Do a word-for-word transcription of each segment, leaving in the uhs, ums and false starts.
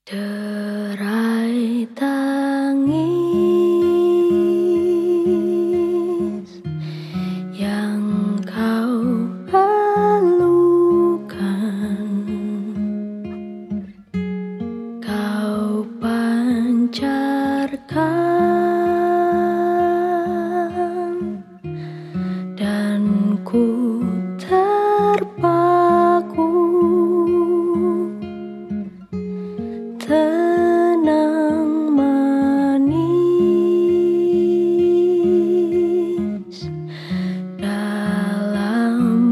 Derai tangis yang kau alukan, kau pancarkan, dan ku terpaku. Tenang manis dalam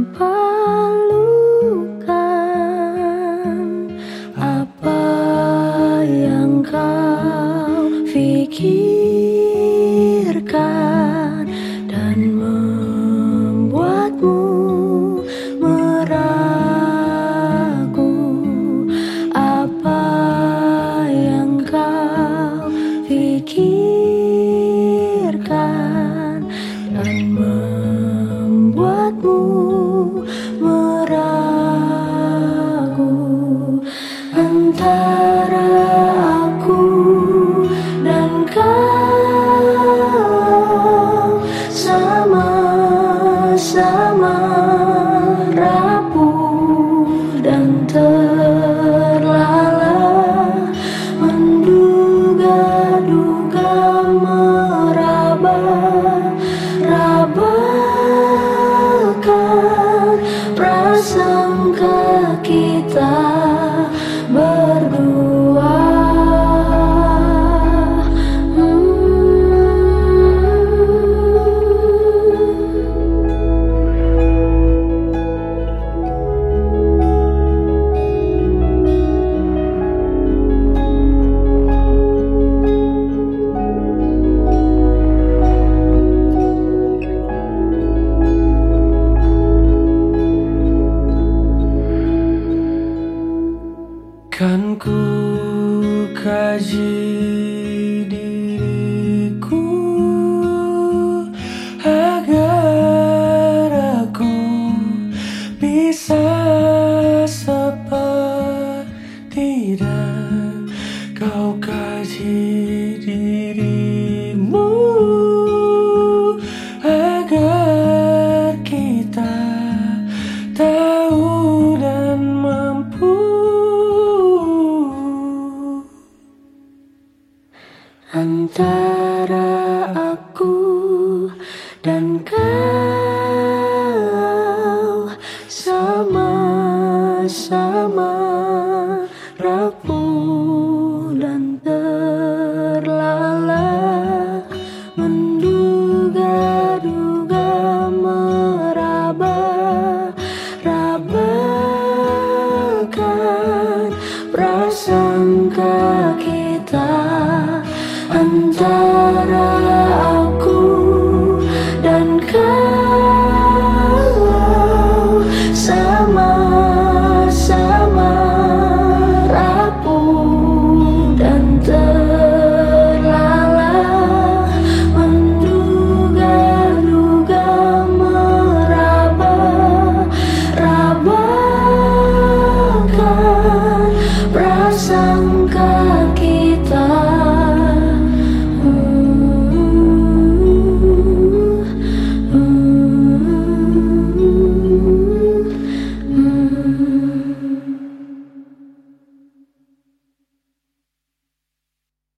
pelukan. Apa yang kau pikirkan dan membuatmu meragu? Apa pikirkan dan membuatmu meragu antara aku dan kau, sama-sama rapuh dan terlala, menduga-duga, meraba-rabakan prasangka kita berdua. Kan ku kaji diriku agar aku bisa seperti dan kau kaji dirimu agar kita tahu dan mampu antara aku dan kau, sama-sama rapuh dan terlala, menduga-duga, meraba-rabakan prasangka kita antara aku dan kau, sama-sama rapuh dan terlala, menduga-duga, meraba-rabakan prasangka